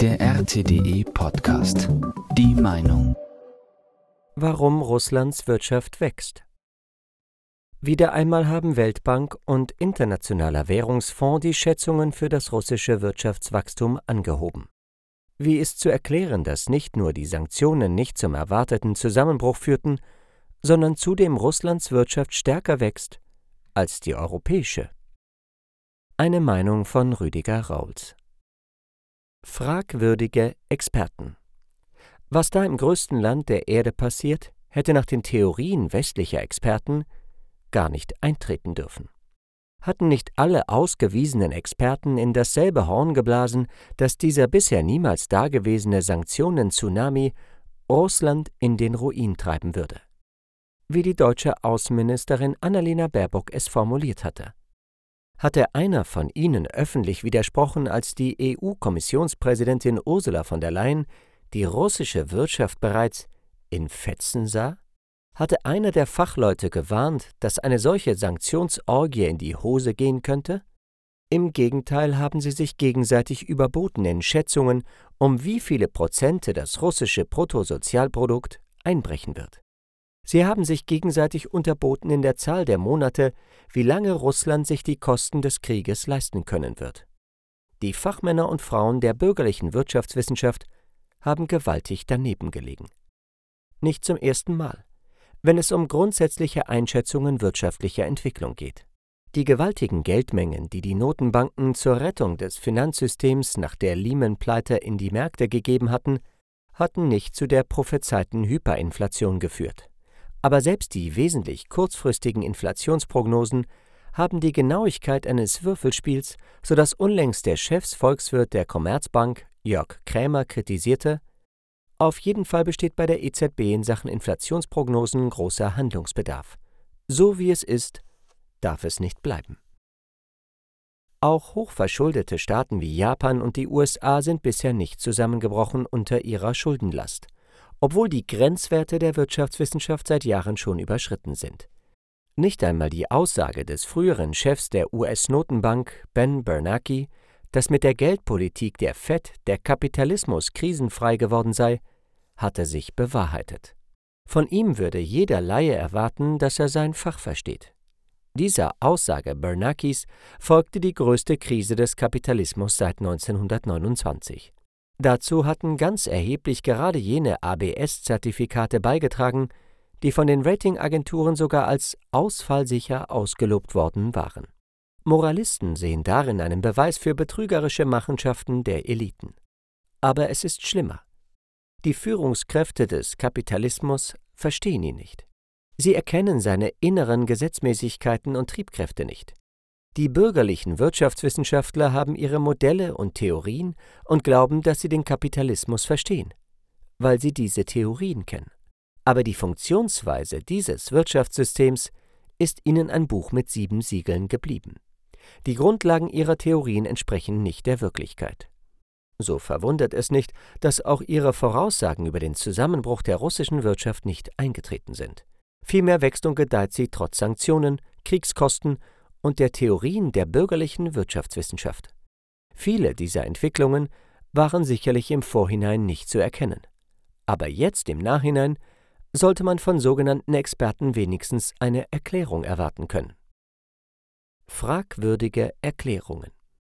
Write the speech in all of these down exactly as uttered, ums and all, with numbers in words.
Der R T D E-Podcast. Die Meinung. Warum Russlands Wirtschaft wächst. Wieder einmal haben Weltbank und Internationaler Währungsfonds die Schätzungen für das russische Wirtschaftswachstum angehoben. Wie ist zu erklären, dass nicht nur die Sanktionen nicht zum erwarteten Zusammenbruch führten, sondern zudem Russlands Wirtschaft stärker wächst als die europäische? Eine Meinung von Rüdiger Rauls. Fragwürdige Experten. Was da im größten Land der Erde passiert, hätte nach den Theorien westlicher Experten gar nicht eintreten dürfen. Hatten nicht alle ausgewiesenen Experten in dasselbe Horn geblasen, dass dieser bisher niemals dagewesene Sanktionen-Tsunami Russland in den Ruin treiben würde? Wie die deutsche Außenministerin Annalena Baerbock es formuliert hatte. Hatte einer von ihnen öffentlich widersprochen, als die E U-Kommissionspräsidentin Ursula von der Leyen die russische Wirtschaft bereits in Fetzen sah? Hatte einer der Fachleute gewarnt, dass eine solche Sanktionsorgie in die Hose gehen könnte? Im Gegenteil haben sie sich gegenseitig überboten in Schätzungen, um wie viele Prozente das russische Bruttosozialprodukt einbrechen wird. Sie haben sich gegenseitig unterboten in der Zahl der Monate, wie lange Russland sich die Kosten des Krieges leisten können wird. Die Fachmänner und Frauen der bürgerlichen Wirtschaftswissenschaft haben gewaltig daneben gelegen. Nicht zum ersten Mal, wenn es um grundsätzliche Einschätzungen wirtschaftlicher Entwicklung geht. Die gewaltigen Geldmengen, die die Notenbanken zur Rettung des Finanzsystems nach der Lehman-Pleite in die Märkte gegeben hatten, hatten nicht zu der prophezeiten Hyperinflation geführt. Aber selbst die wesentlich kurzfristigen Inflationsprognosen haben die Genauigkeit eines Würfelspiels, sodass unlängst der Chefsvolkswirt der Commerzbank, Jörg Krämer, kritisierte: Auf jeden Fall besteht bei der E Z B in Sachen Inflationsprognosen großer Handlungsbedarf. So wie es ist, darf es nicht bleiben. Auch hochverschuldete Staaten wie Japan und die U S A sind bisher nicht zusammengebrochen unter ihrer Schuldenlast, obwohl die Grenzwerte der Wirtschaftswissenschaft seit Jahren schon überschritten sind. Nicht einmal die Aussage des früheren Chefs der U S-Notenbank, Ben Bernanke, dass mit der Geldpolitik der Fed der Kapitalismus krisenfrei geworden sei, hatte sich bewahrheitet. Von ihm würde jeder Laie erwarten, dass er sein Fach versteht. Dieser Aussage Bernankes folgte die größte Krise des Kapitalismus seit neunzehnhundertneunundzwanzig. Dazu hatten ganz erheblich gerade jene A B S-Zertifikate beigetragen, die von den Ratingagenturen sogar als ausfallsicher ausgelobt worden waren. Moralisten sehen darin einen Beweis für betrügerische Machenschaften der Eliten. Aber es ist schlimmer. Die Führungskräfte des Kapitalismus verstehen ihn nicht. Sie erkennen seine inneren Gesetzmäßigkeiten und Triebkräfte nicht. Die bürgerlichen Wirtschaftswissenschaftler haben ihre Modelle und Theorien und glauben, dass sie den Kapitalismus verstehen, weil sie diese Theorien kennen. Aber die Funktionsweise dieses Wirtschaftssystems ist ihnen ein Buch mit sieben Siegeln geblieben. Die Grundlagen ihrer Theorien entsprechen nicht der Wirklichkeit. So verwundert es nicht, dass auch ihre Voraussagen über den Zusammenbruch der russischen Wirtschaft nicht eingetreten sind. Vielmehr wächst und gedeiht sie trotz Sanktionen, Kriegskosten und der Theorien der bürgerlichen Wirtschaftswissenschaft. Viele dieser Entwicklungen waren sicherlich im Vorhinein nicht zu erkennen. Aber jetzt im Nachhinein sollte man von sogenannten Experten wenigstens eine Erklärung erwarten können. Fragwürdige Erklärungen.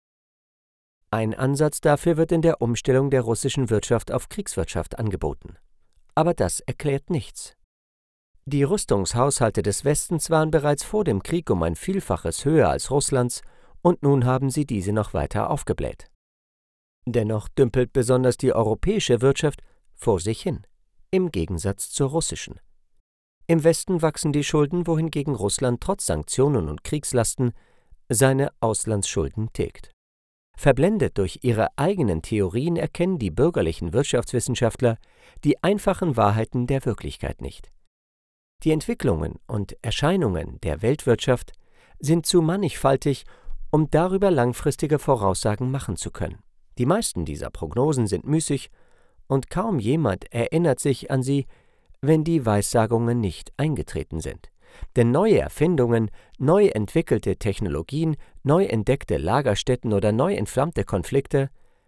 Ein Ansatz dafür wird in der Umstellung der russischen Wirtschaft auf Kriegswirtschaft angeboten. Aber das erklärt nichts. Die Rüstungshaushalte des Westens waren bereits vor dem Krieg um ein Vielfaches höher als Russlands und nun haben sie diese noch weiter aufgebläht. Dennoch dümpelt besonders die europäische Wirtschaft vor sich hin, im Gegensatz zur russischen. Im Westen wachsen die Schulden, wohingegen Russland trotz Sanktionen und Kriegslasten seine Auslandsschulden tilgt. Verblendet durch ihre eigenen Theorien erkennen die bürgerlichen Wirtschaftswissenschaftler die einfachen Wahrheiten der Wirklichkeit nicht. Die Entwicklungen und Erscheinungen der Weltwirtschaft sind zu mannigfaltig, um darüber langfristige Voraussagen machen zu können. Die meisten dieser Prognosen sind müßig und kaum jemand erinnert sich an sie, wenn die Weissagungen nicht eingetreten sind. Denn neue Erfindungen, neu entwickelte Technologien, neu entdeckte Lagerstätten oder neu entflammte Konflikte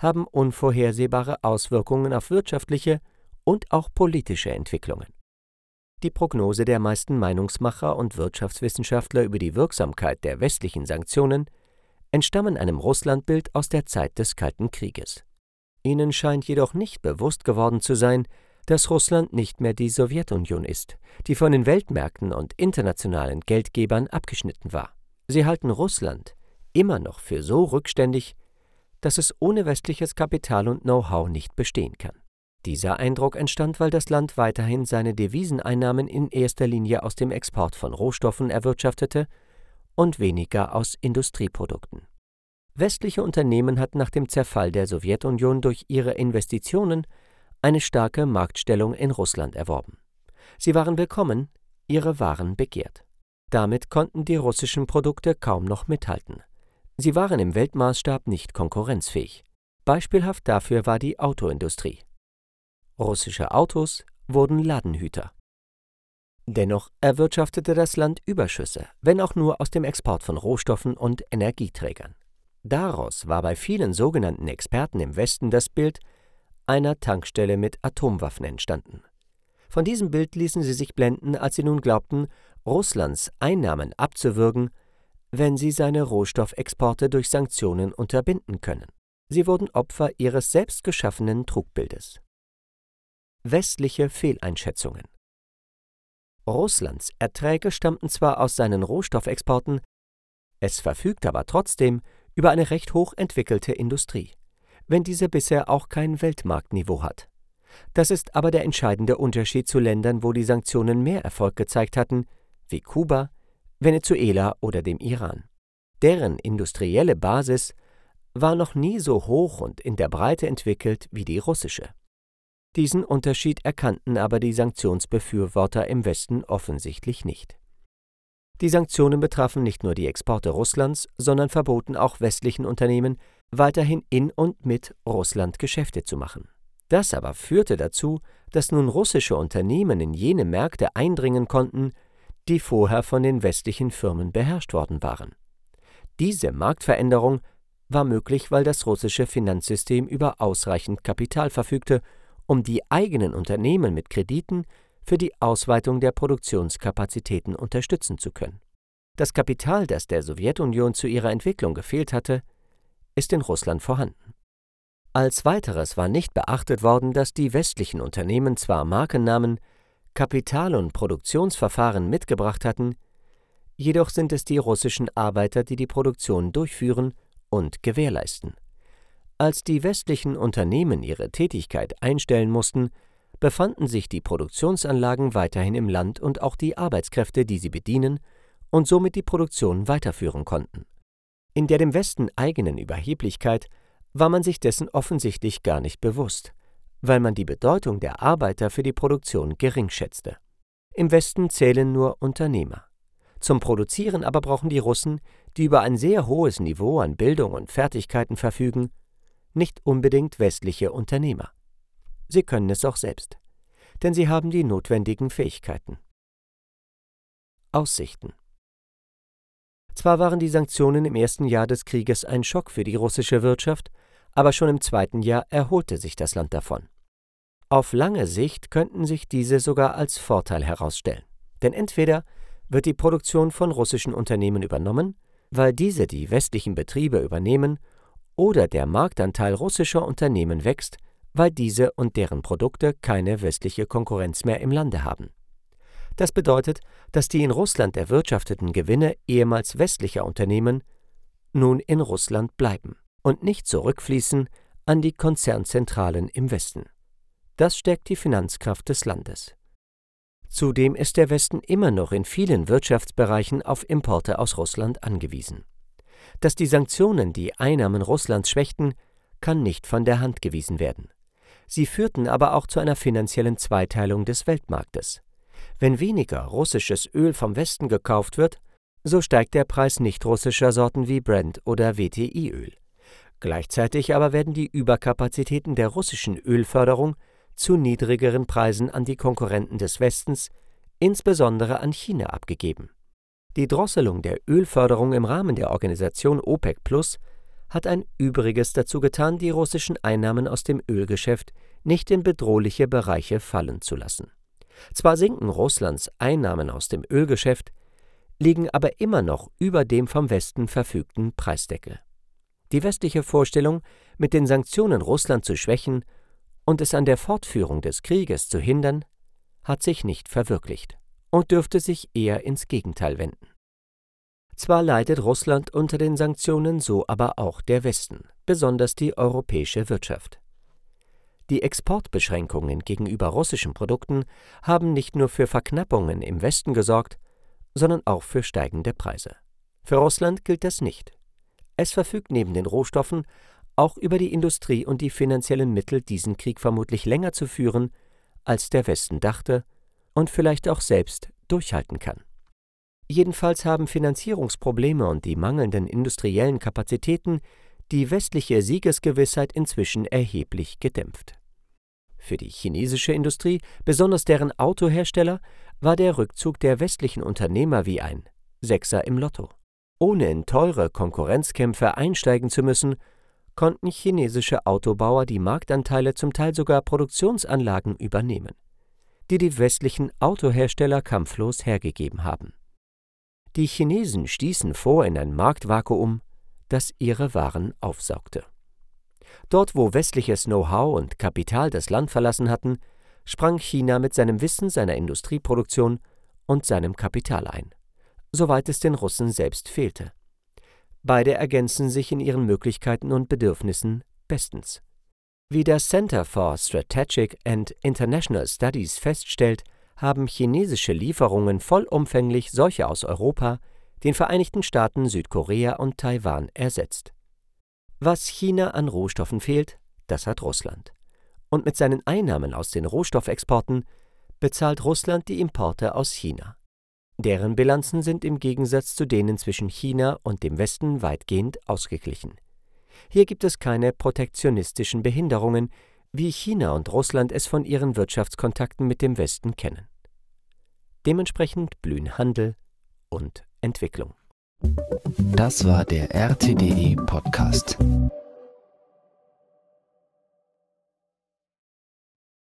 haben unvorhersehbare Auswirkungen auf wirtschaftliche und auch politische Entwicklungen. Die Prognose der meisten Meinungsmacher und Wirtschaftswissenschaftler über die Wirksamkeit der westlichen Sanktionen entstammen einem Russlandbild aus der Zeit des Kalten Krieges. Ihnen scheint jedoch nicht bewusst geworden zu sein, dass Russland nicht mehr die Sowjetunion ist, die von den Weltmärkten und internationalen Geldgebern abgeschnitten war. Sie halten Russland immer noch für so rückständig, dass es ohne westliches Kapital und Know-how nicht bestehen kann. Dieser Eindruck entstand, weil das Land weiterhin seine Deviseneinnahmen in erster Linie aus dem Export von Rohstoffen erwirtschaftete und weniger aus Industrieprodukten. Westliche Unternehmen hatten nach dem Zerfall der Sowjetunion durch ihre Investitionen eine starke Marktstellung in Russland erworben. Sie waren willkommen, ihre Waren begehrt. Damit konnten die russischen Produkte kaum noch mithalten. Sie waren im Weltmaßstab nicht konkurrenzfähig. Beispielhaft dafür war die Autoindustrie. Russische Autos wurden Ladenhüter. Dennoch erwirtschaftete das Land Überschüsse, wenn auch nur aus dem Export von Rohstoffen und Energieträgern. Daraus war bei vielen sogenannten Experten im Westen das Bild einer Tankstelle mit Atomwaffen entstanden. Von diesem Bild ließen sie sich blenden, als sie nun glaubten, Russlands Einnahmen abzuwürgen, wenn sie seine Rohstoffexporte durch Sanktionen unterbinden können. Sie wurden Opfer ihres selbst geschaffenen Trugbildes. Westliche Fehleinschätzungen. Russlands Erträge stammten zwar aus seinen Rohstoffexporten, es verfügt aber trotzdem über eine recht hoch entwickelte Industrie, wenn diese bisher auch kein Weltmarktniveau hat. Das ist aber der entscheidende Unterschied zu Ländern, wo die Sanktionen mehr Erfolg gezeigt hatten, wie Kuba, Venezuela oder dem Iran. Deren industrielle Basis war noch nie so hoch und in der Breite entwickelt wie die russische. Diesen Unterschied erkannten aber die Sanktionsbefürworter im Westen offensichtlich nicht. Die Sanktionen betrafen nicht nur die Exporte Russlands, sondern verboten auch westlichen Unternehmen, weiterhin in und mit Russland Geschäfte zu machen. Das aber führte dazu, dass nun russische Unternehmen in jene Märkte eindringen konnten, die vorher von den westlichen Firmen beherrscht worden waren. Diese Marktveränderung war möglich, weil das russische Finanzsystem über ausreichend Kapital verfügte, um die eigenen Unternehmen mit Krediten für die Ausweitung der Produktionskapazitäten unterstützen zu können. Das Kapital, das der Sowjetunion zu ihrer Entwicklung gefehlt hatte, ist in Russland vorhanden. Als weiteres war nicht beachtet worden, dass die westlichen Unternehmen zwar Markennamen, Kapital und Produktionsverfahren mitgebracht hatten, jedoch sind es die russischen Arbeiter, die die Produktion durchführen und gewährleisten. Als die westlichen Unternehmen ihre Tätigkeit einstellen mussten, befanden sich die Produktionsanlagen weiterhin im Land und auch die Arbeitskräfte, die sie bedienen und somit die Produktion weiterführen konnten. In der dem Westen eigenen Überheblichkeit war man sich dessen offensichtlich gar nicht bewusst, weil man die Bedeutung der Arbeiter für die Produktion gering schätzte. Im Westen zählen nur Unternehmer. Zum Produzieren aber brauchen die Russen, die über ein sehr hohes Niveau an Bildung und Fertigkeiten verfügen, nicht unbedingt westliche Unternehmer. Sie können es auch selbst, denn sie haben die notwendigen Fähigkeiten. Aussichten. Zwar waren die Sanktionen im ersten Jahr des Krieges ein Schock für die russische Wirtschaft, aber schon im zweiten Jahr erholte sich das Land davon. Auf lange Sicht könnten sich diese sogar als Vorteil herausstellen, denn entweder wird die Produktion von russischen Unternehmen übernommen, weil diese die westlichen Betriebe übernehmen, oder der Marktanteil russischer Unternehmen wächst, weil diese und deren Produkte keine westliche Konkurrenz mehr im Lande haben. Das bedeutet, dass die in Russland erwirtschafteten Gewinne ehemals westlicher Unternehmen nun in Russland bleiben und nicht zurückfließen an die Konzernzentralen im Westen. Das stärkt die Finanzkraft des Landes. Zudem ist der Westen immer noch in vielen Wirtschaftsbereichen auf Importe aus Russland angewiesen. Dass die Sanktionen die Einnahmen Russlands schwächten, kann nicht von der Hand gewiesen werden. Sie führten aber auch zu einer finanziellen Zweiteilung des Weltmarktes. Wenn weniger russisches Öl vom Westen gekauft wird, so steigt der Preis nicht-russischer Sorten wie Brent oder W T I-Öl. Gleichzeitig aber werden die Überkapazitäten der russischen Ölförderung zu niedrigeren Preisen an die Konkurrenten des Westens, insbesondere an China, abgegeben. Die Drosselung der Ölförderung im Rahmen der Organisation OPEC Plus hat ein Übriges dazu getan, die russischen Einnahmen aus dem Ölgeschäft nicht in bedrohliche Bereiche fallen zu lassen. Zwar sinken Russlands Einnahmen aus dem Ölgeschäft, liegen aber immer noch über dem vom Westen verfügten Preisdeckel. Die westliche Vorstellung, mit den Sanktionen Russland zu schwächen und es an der Fortführung des Krieges zu hindern, hat sich nicht verwirklicht und dürfte sich eher ins Gegenteil wenden. Zwar leidet Russland unter den Sanktionen, so aber auch der Westen, besonders die europäische Wirtschaft. Die Exportbeschränkungen gegenüber russischen Produkten haben nicht nur für Verknappungen im Westen gesorgt, sondern auch für steigende Preise. Für Russland gilt das nicht. Es verfügt neben den Rohstoffen auch über die Industrie und die finanziellen Mittel, diesen Krieg vermutlich länger zu führen, als der Westen dachte und vielleicht auch selbst durchhalten kann. Jedenfalls haben Finanzierungsprobleme und die mangelnden industriellen Kapazitäten die westliche Siegesgewissheit inzwischen erheblich gedämpft. Für die chinesische Industrie, besonders deren Autohersteller, war der Rückzug der westlichen Unternehmer wie ein Sechser im Lotto. Ohne in teure Konkurrenzkämpfe einsteigen zu müssen, konnten chinesische Autobauer die Marktanteile, zum Teil sogar Produktionsanlagen übernehmen, die die westlichen Autohersteller kampflos hergegeben haben. Die Chinesen stießen vor in ein Marktvakuum, das ihre Waren aufsaugte. Dort, wo westliches Know-how und Kapital das Land verlassen hatten, sprang China mit seinem Wissen, seiner Industrieproduktion und seinem Kapital ein, soweit es den Russen selbst fehlte. Beide ergänzen sich in ihren Möglichkeiten und Bedürfnissen bestens. Wie das Center for Strategic and International Studies feststellt, haben chinesische Lieferungen vollumfänglich solche aus Europa, den Vereinigten Staaten, Südkorea und Taiwan ersetzt. Was China an Rohstoffen fehlt, das hat Russland. Und mit seinen Einnahmen aus den Rohstoffexporten bezahlt Russland die Importe aus China. Deren Bilanzen sind im Gegensatz zu denen zwischen China und dem Westen weitgehend ausgeglichen. Hier gibt es keine protektionistischen Behinderungen, wie China und Russland es von ihren Wirtschaftskontakten mit dem Westen kennen. Dementsprechend blühen Handel und Entwicklung. Das war der R T D E Podcast.